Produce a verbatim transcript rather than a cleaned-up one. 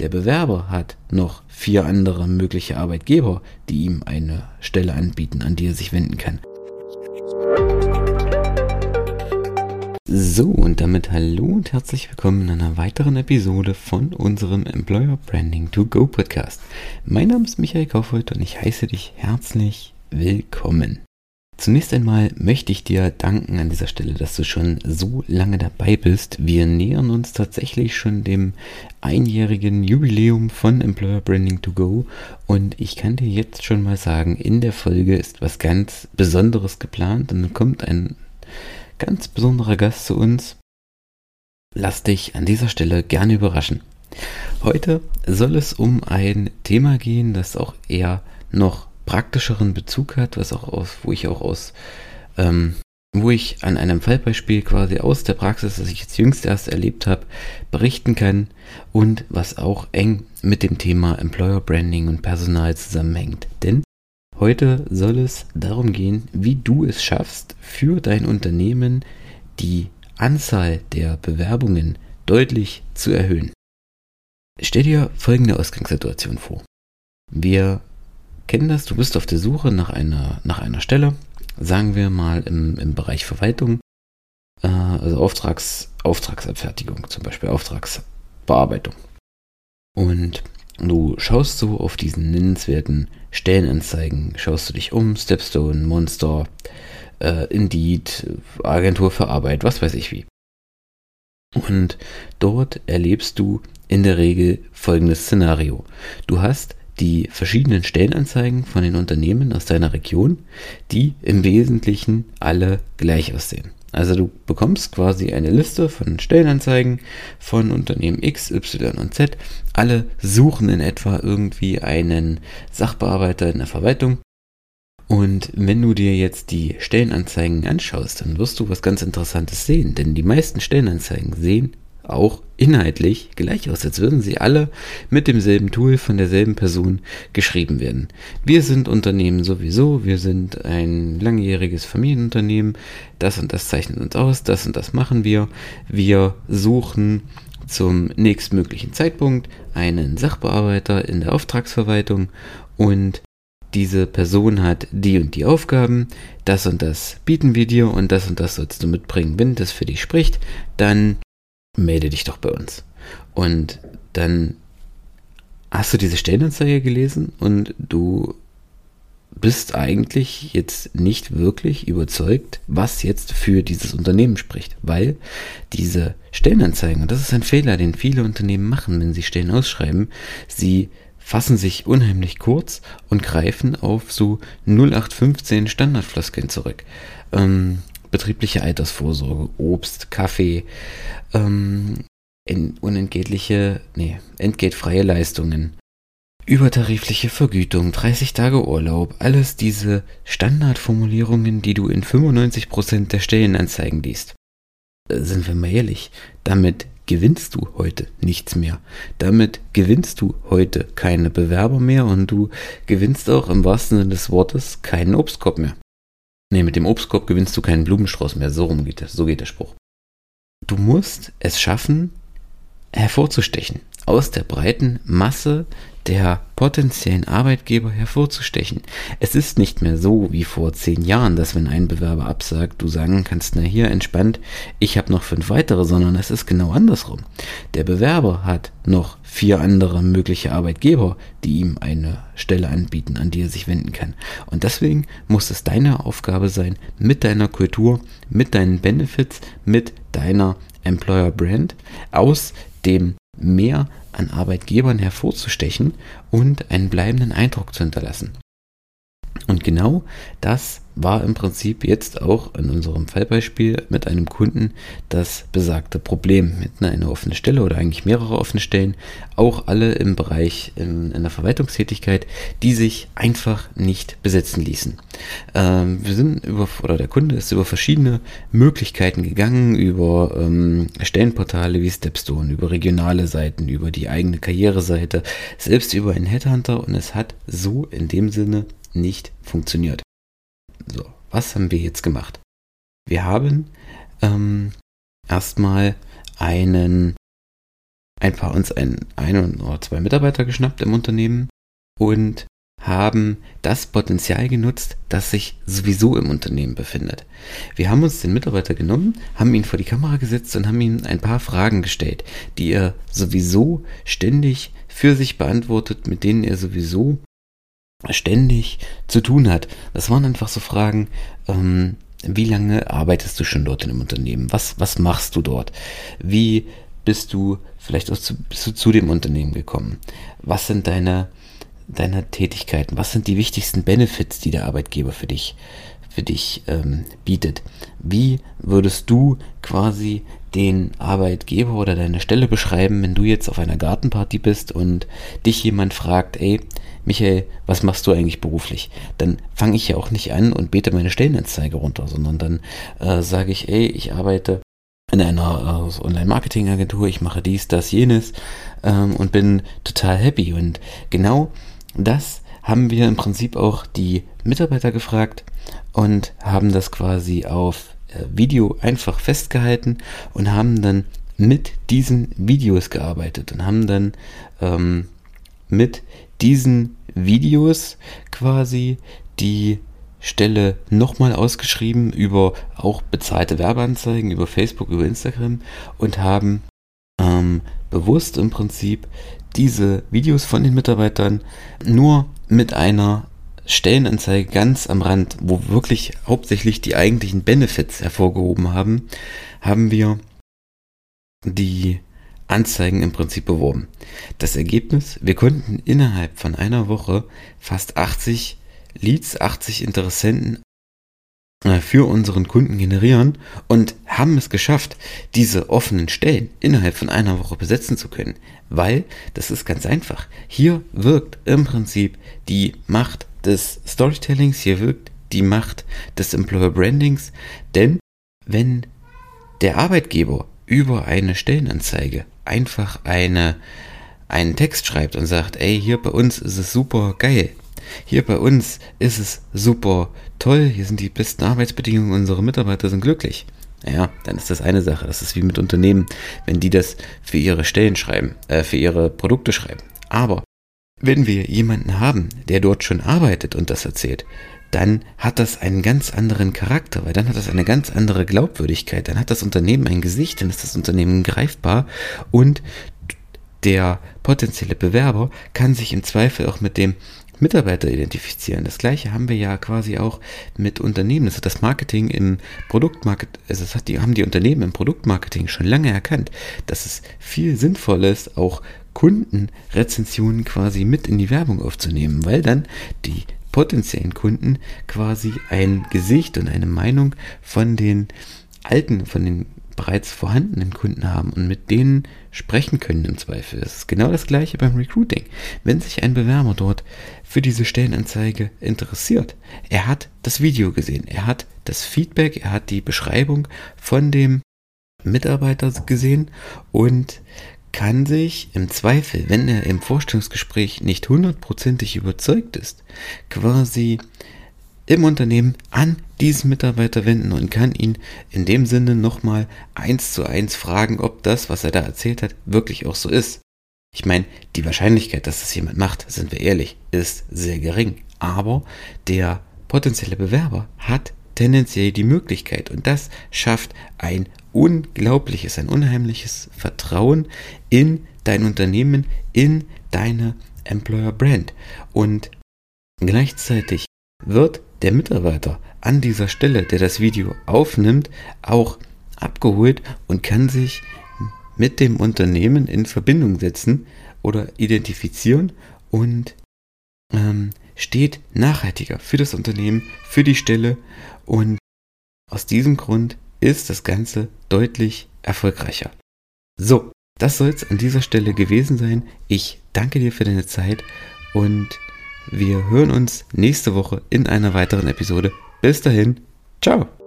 Der Bewerber hat noch vier andere mögliche Arbeitgeber, die ihm eine Stelle anbieten, an die er sich wenden kann. So, und damit hallo und herzlich willkommen in einer weiteren Episode von unserem Employer Branding to Go Podcast. Mein Name ist Michael Kaufhold und ich heiße dich herzlich willkommen. Zunächst einmal möchte ich dir danken an dieser Stelle, dass du schon so lange dabei bist. Wir nähern uns tatsächlich schon dem einjährigen Jubiläum von Employer Branding to Go und ich kann dir jetzt schon mal sagen, in der Folge ist was ganz Besonderes geplant und dann kommt ein ganz besonderer Gast zu uns. Lass dich an dieser Stelle gerne überraschen. Heute soll es um ein Thema gehen, das auch eher noch praktischeren Bezug hat, was auch aus, wo ich auch aus, ähm, wo ich an einem Fallbeispiel quasi aus der Praxis, das ich jetzt jüngst erst erlebt habe, berichten kann und was auch eng mit dem Thema Employer Branding und Personal zusammenhängt. Denn heute soll es darum gehen, wie du es schaffst, für dein Unternehmen die Anzahl der Bewerbungen deutlich zu erhöhen. Stell dir folgende Ausgangssituation vor. Wir kennen das, du bist auf der Suche nach einer, nach einer Stelle, sagen wir mal im, im Bereich Verwaltung, äh, also Auftrags, Auftragsabfertigung, zum Beispiel Auftragsbearbeitung. Und du schaust so auf diesen nennenswerten Stellenanzeigen, schaust du dich um, Stepstone, Monster, äh, Indeed, Agentur für Arbeit, was weiß ich wie. Und dort erlebst du in der Regel folgendes Szenario. Du hast die verschiedenen Stellenanzeigen von den Unternehmen aus deiner Region, die im Wesentlichen alle gleich aussehen. Also du bekommst quasi eine Liste von Stellenanzeigen von Unternehmen X, Y und Z. Alle suchen in etwa irgendwie einen Sachbearbeiter in der Verwaltung. Und wenn du dir jetzt die Stellenanzeigen anschaust, dann wirst du was ganz Interessantes sehen. Denn die meisten Stellenanzeigen sehen auch inhaltlich gleich aus, als würden sie alle mit demselben Tool von derselben Person geschrieben werden. Wir sind Unternehmen sowieso, wir sind ein langjähriges Familienunternehmen, das und das zeichnet uns aus, das und das machen wir. Wir suchen zum nächstmöglichen Zeitpunkt einen Sachbearbeiter in der Auftragsverwaltung und diese Person hat die und die Aufgaben, das und das bieten wir dir und das und das sollst du mitbringen. Wenn das für dich spricht, dann melde dich doch bei uns. Und dann hast du diese Stellenanzeige gelesen und du bist eigentlich jetzt nicht wirklich überzeugt, was jetzt für dieses Unternehmen spricht, weil diese Stellenanzeigen, und das ist ein Fehler, den viele Unternehmen machen, wenn sie Stellen ausschreiben, sie fassen sich unheimlich kurz und greifen auf so null acht fünfzehn Standardfloskeln zurück. Ähm, betriebliche Altersvorsorge, Obst, Kaffee, ähm, unentgeltliche, nee, entgeltfreie Leistungen, übertarifliche Vergütung, dreißig Tage Urlaub, alles diese Standardformulierungen, die du in fünfundneunzig Prozent der Stellenanzeigen liest. Sind wir mal ehrlich, damit gewinnst du heute nichts mehr. Damit gewinnst du heute keine Bewerber mehr und du gewinnst auch im wahrsten Sinne des Wortes keinen Obstkorb mehr. Nee, mit dem Obstkorb gewinnst du keinen Blumenstrauß mehr, so rum geht das, so geht der Spruch. Du musst es schaffen, hervorzustechen, aus der breiten Masse der potenziellen Arbeitgeber hervorzustechen. Es ist nicht mehr so wie vor zehn Jahren, dass wenn ein Bewerber absagt, du sagen kannst, na hier, entspannt, ich habe noch fünf weitere, sondern es ist genau andersrum. Der Bewerber hat noch vier andere mögliche Arbeitgeber, die ihm eine Stelle anbieten, an die er sich wenden kann. Und deswegen muss es deine Aufgabe sein, mit deiner Kultur, mit deinen Benefits, mit deiner Employer Brand aus dem Meer an Arbeitgebern hervorzustechen und einen bleibenden Eindruck zu hinterlassen. Und genau das war im Prinzip jetzt auch in unserem Fallbeispiel mit einem Kunden das besagte Problem. Wir hatten eine offene Stelle oder eigentlich mehrere offene Stellen, auch alle im Bereich in, in der Verwaltungstätigkeit, die sich einfach nicht besetzen ließen. Ähm, wir sind über, oder der Kunde ist über verschiedene Möglichkeiten gegangen, über ähm, Stellenportale wie Stepstone, über regionale Seiten, über die eigene Karriereseite, selbst über einen Headhunter, und es hat so in dem Sinne nicht funktioniert. So, was haben wir jetzt gemacht? Wir haben ähm, erstmal einen ein paar uns ein, ein oder zwei Mitarbeiter geschnappt im Unternehmen und haben das Potenzial genutzt, das sich sowieso im Unternehmen befindet. Wir haben uns den Mitarbeiter genommen, haben ihn vor die Kamera gesetzt und haben ihm ein paar Fragen gestellt, die er sowieso ständig für sich beantwortet, mit denen er sowieso ständig zu tun hat. Das waren einfach so Fragen, ähm, wie lange arbeitest du schon dort in dem Unternehmen? Was, was machst du dort? Wie bist du vielleicht auch zu, bist du zu dem Unternehmen gekommen? Was sind deine deiner Tätigkeiten? Was sind die wichtigsten Benefits, die der Arbeitgeber für dich, für dich ähm, bietet? Wie würdest du quasi den Arbeitgeber oder deine Stelle beschreiben, wenn du jetzt auf einer Gartenparty bist und dich jemand fragt, ey, Michael, was machst du eigentlich beruflich? Dann fange ich ja auch nicht an und bete meine Stellenanzeige runter, sondern dann äh, sage ich, ey, ich arbeite in einer äh, Online-Marketing-Agentur, ich mache dies, das, jenes ähm, und bin total happy. Und genau das haben wir im Prinzip auch die Mitarbeiter gefragt und haben das quasi auf äh, Video einfach festgehalten und haben dann mit diesen Videos gearbeitet und haben dann ähm, mit diesen Videos quasi die Stelle nochmal ausgeschrieben über auch bezahlte Werbeanzeigen, über Facebook, über Instagram und haben ähm, bewusst im Prinzip diese Videos von den Mitarbeitern nur mit einer Stellenanzeige ganz am Rand, wo wirklich hauptsächlich die eigentlichen Benefits hervorgehoben haben, haben wir die Anzeigen im Prinzip beworben. Das Ergebnis, wir konnten innerhalb von einer Woche fast achtzig Leads, achtzig Interessenten für unseren Kunden generieren und haben es geschafft, diese offenen Stellen innerhalb von einer Woche besetzen zu können, weil das ist ganz einfach. Hier wirkt im Prinzip die Macht des Storytellings, hier wirkt die Macht des Employer Brandings, denn wenn der Arbeitgeber über eine Stellenanzeige einfach eine, einen Text schreibt und sagt, ey, hier bei uns ist es super geil, hier bei uns ist es super toll, hier sind die besten Arbeitsbedingungen, unsere Mitarbeiter sind glücklich. Ja, dann ist das eine Sache. Das ist wie mit Unternehmen, wenn die das für ihre Stellen schreiben, äh, für ihre Produkte schreiben. Aber wenn wir jemanden haben, der dort schon arbeitet und das erzählt, dann hat das einen ganz anderen Charakter, weil dann hat das eine ganz andere Glaubwürdigkeit, dann hat das Unternehmen ein Gesicht, dann ist das Unternehmen greifbar und der potenzielle Bewerber kann sich im Zweifel auch mit dem Mitarbeiter identifizieren. Das gleiche haben wir ja quasi auch mit Unternehmen. Das hat das Marketing im Produktmarketing, also das hat die, haben die Unternehmen im Produktmarketing schon lange erkannt, dass es viel sinnvoller ist, auch Kundenrezensionen quasi mit in die Werbung aufzunehmen, weil dann die potenziellen Kunden quasi ein Gesicht und eine Meinung von den alten, von den bereits vorhandenen Kunden haben und mit denen sprechen können im Zweifel. Es ist genau das gleiche beim Recruiting. Wenn sich ein Bewerber dort für diese Stellenanzeige interessiert, er hat das Video gesehen, er hat das Feedback, er hat die Beschreibung von dem Mitarbeiter gesehen und kann sich im Zweifel, wenn er im Vorstellungsgespräch nicht hundertprozentig überzeugt ist, quasi im Unternehmen an diesen Mitarbeiter wenden und kann ihn in dem Sinne nochmal eins zu eins fragen, ob das, was er da erzählt hat, wirklich auch so ist. Ich meine, die Wahrscheinlichkeit, dass das jemand macht, sind wir ehrlich, ist sehr gering. Aber der potenzielle Bewerber hat tendenziell die Möglichkeit und das schafft ein unglaubliches, ein unheimliches Vertrauen in dein Unternehmen, in deine Employer Brand. Und gleichzeitig wird der Mitarbeiter an dieser Stelle, der das Video aufnimmt, auch abgeholt und kann sich mit dem Unternehmen in Verbindung setzen oder identifizieren und ähm, steht nachhaltiger für das Unternehmen, für die Stelle und aus diesem Grund ist das Ganze deutlich erfolgreicher. So, das soll es an dieser Stelle gewesen sein. Ich danke dir für deine Zeit und wir hören uns nächste Woche in einer weiteren Episode. Bis dahin, ciao!